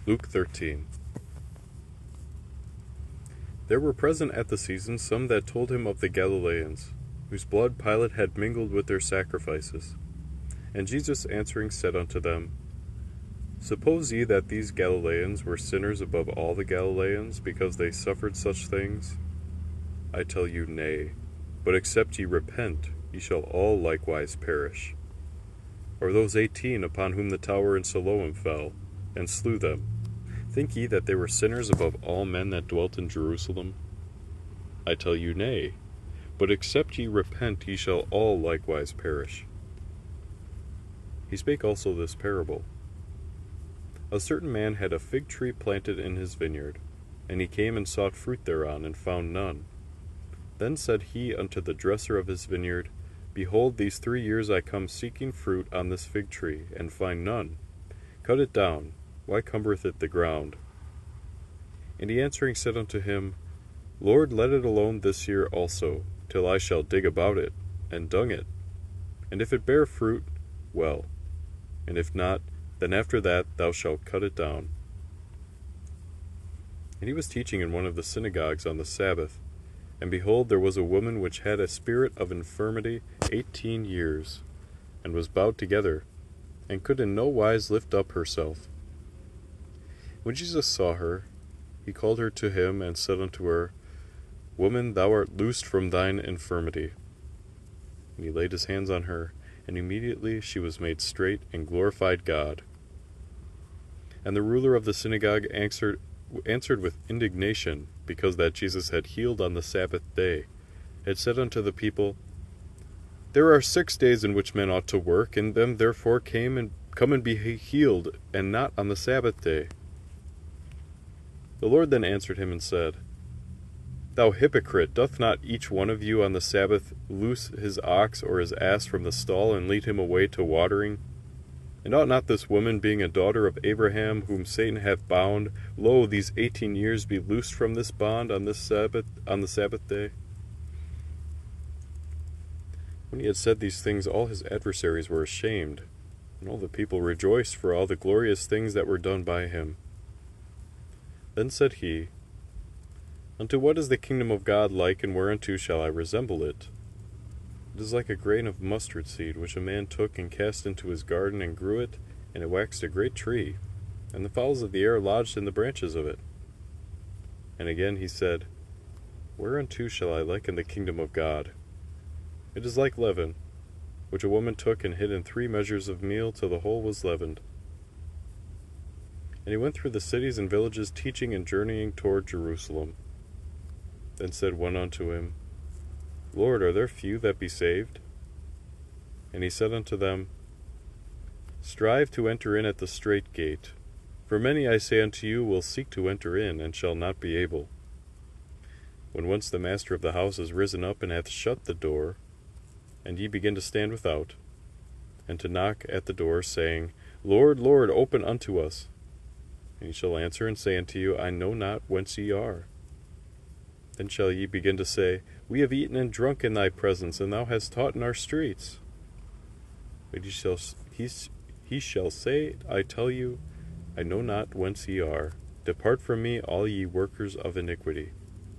Luke 13. There were present at the season some that told him of the Galileans, whose blood Pilate had mingled with their sacrifices. And Jesus answering said unto them, Suppose ye that these Galileans were sinners above all the Galileans, because they suffered such things? I tell you, nay. But except ye repent, ye shall all likewise perish. Or those 18 upon whom the tower in Siloam fell, and slew them, think ye that they were sinners above all men that dwelt in Jerusalem? I tell you, nay. But except ye repent, ye shall all likewise perish. He spake also this parable. A certain man had a fig tree planted in his vineyard, and he came and sought fruit thereon, and found none. Then said he unto the dresser of his vineyard, Behold, these 3 years I come seeking fruit on this fig tree, and find none. Cut it down. Why cumbereth it the ground? And he answering said unto him, Lord, let it alone this year also, till I shall dig about it, and dung it. And if it bear fruit, well. And if not, then after that thou shalt cut it down. And he was teaching in one of the synagogues on the Sabbath. And behold, there was a woman which had a spirit of infirmity 18 years, and was bowed together, and could in no wise lift up herself. When Jesus saw her, he called her to him, and said unto her, Woman, thou art loosed from thine infirmity. And he laid his hands on her, and immediately she was made straight, and glorified God. And the ruler of the synagogue answered with indignation, because that Jesus had healed on the Sabbath day, had said unto the people, There are 6 days in which men ought to work, and them therefore come and be healed, and not on the Sabbath day. The Lord then answered him and said, Thou hypocrite, doth not each one of you on the Sabbath loose his ox or his ass from the stall, and lead him away to watering? And ought not this woman, being a daughter of Abraham, whom Satan hath bound, lo, these 18 years be loosed from this bond on the Sabbath day? When he had said these things, all his adversaries were ashamed, and all the people rejoiced for all the glorious things that were done by him. Then said he, Unto what is the kingdom of God like, and whereunto shall I resemble it? It is like a grain of mustard seed, which a man took and cast into his garden, and grew it, and it waxed a great tree, and the fowls of the air lodged in the branches of it. And again he said, Whereunto shall I liken the kingdom of God? It is like leaven, which a woman took and hid in 3 measures of meal, till the whole was leavened. And he went through the cities and villages, teaching and journeying toward Jerusalem. Then said one unto him, Lord, are there few that be saved? And he said unto them, Strive to enter in at the strait gate. For many, I say unto you, will seek to enter in, and shall not be able. When once the master of the house is risen up, and hath shut the door, and ye begin to stand without, and to knock at the door, saying, Lord, Lord, open unto us. And he shall answer and say unto you, I know not whence ye are. Then shall ye begin to say, We have eaten and drunk in thy presence, and thou hast taught in our streets. But he shall say, I tell you, I know not whence ye are. Depart from me, all ye workers of iniquity.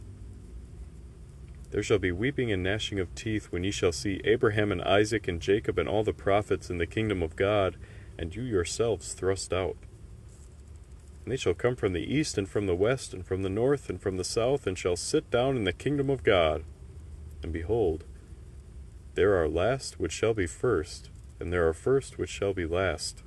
There shall be weeping and gnashing of teeth, when ye shall see Abraham and Isaac and Jacob and all the prophets in the kingdom of God, and you yourselves thrust out. And they shall come from the east and from the west and from the north and from the south, and shall sit down in the kingdom of God. And behold, there are last which shall be first, and there are first which shall be last.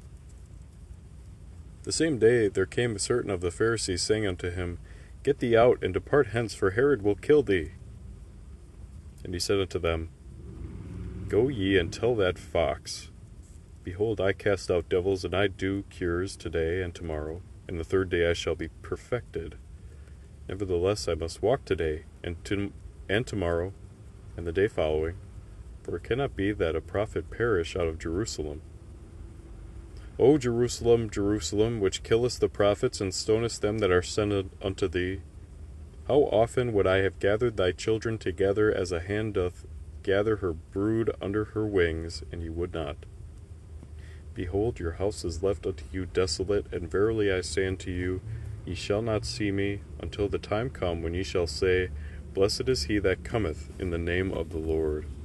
The same day there came certain of the Pharisees, saying unto him, Get thee out, and depart hence, for Herod will kill thee. And he said unto them, Go ye and tell that fox, Behold, I cast out devils, and I do cures today and tomorrow, and the 3rd day I shall be perfected. Nevertheless I must walk today, and tomorrow, and the day following, for it cannot be that a prophet perish out of Jerusalem. O Jerusalem, Jerusalem, which killest the prophets, and stonest them that are sent unto thee, how often would I have gathered thy children together, as a hen doth gather her brood under her wings, and ye would not. Behold, your house is left unto you desolate, and verily I say unto you, ye shall not see me, until the time come when ye shall say, Blessed is he that cometh in the name of the Lord.